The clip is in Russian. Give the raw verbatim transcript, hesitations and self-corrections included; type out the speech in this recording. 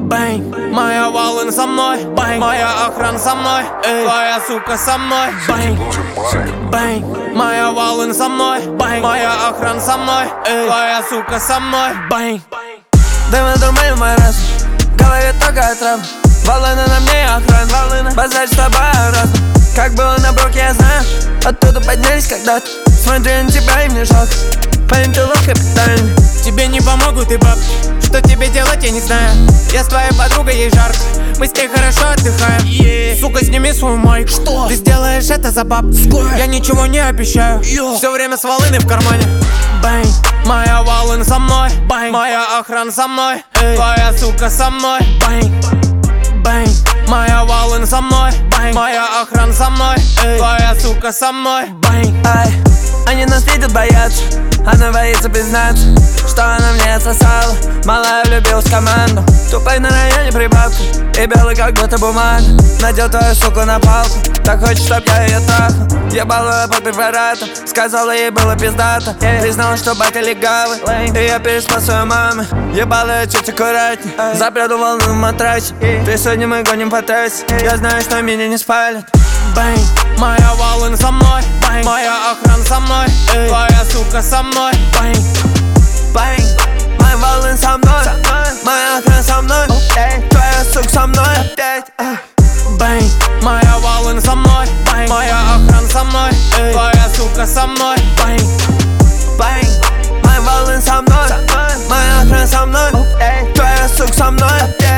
Бэнг, моя волна со мной, бэнг, моя охрана со мной, эй, твоя сука со мной, бэнг, бэнг, моя волна со мной, бэнг, моя охрана со мной, эй, твоя сука со мной, бэнг. Да мы думаем мой раз, говорит только отрав. Волны на мне охрана, волны, базарь с тобой разом. Как было на броке, я знаю, оттуда поднялись когда-то. Смотрю на тебя и мне жалко, парень, ты лох капитальный. Тебе не помогут и бабки, что тебе делать, я не знаю. Я с твоей подругой, ей жарко, мы с ней хорошо отдыхаем, yeah. Сука, сними свою майку, что? Ты сделаешь это за бабки. Я ничего не обещаю, Yo. Все время с волыны в кармане. Бэнг, моя волна со мной, бэнг, моя охрана со мной, эй, твоя сука со мной, бэнг, бэнг, моя волна со мной, бэнг, моя охрана со мной, эй, твоя сука со мной, бэнг. Ай, они нас видят, боятся, она боится признаться, что она мне отсосала. Малая влюбилась в команду, тупой на районе прибавка и белый как будто бумага. Надел твою суку на палку, так хочет, чтоб я ее трахал. Ебал ее под препаратом, сказала ей было пиздато. Признала, что батя легавый, и я переспал свою маму. Ебал ее чуть аккуратней, запрятал волну в матрасе. Ты сегодня мы гоним по трассе, я знаю, что меня не спалят. Бэнг, моя волна со мной, бэнг, моя охрана со мной, эй, твоя сука со мной, бэнг, бэнг, моя волна со мной, моя охрана со мной, твоя сука со мной опять. Бэнг, моя волна со мной, бэнг, моя охрана со мной, эй, твоя сука со мной, бэнг, бэнг, моя волна со мной, моя охрана со мной, твоя сука со мной.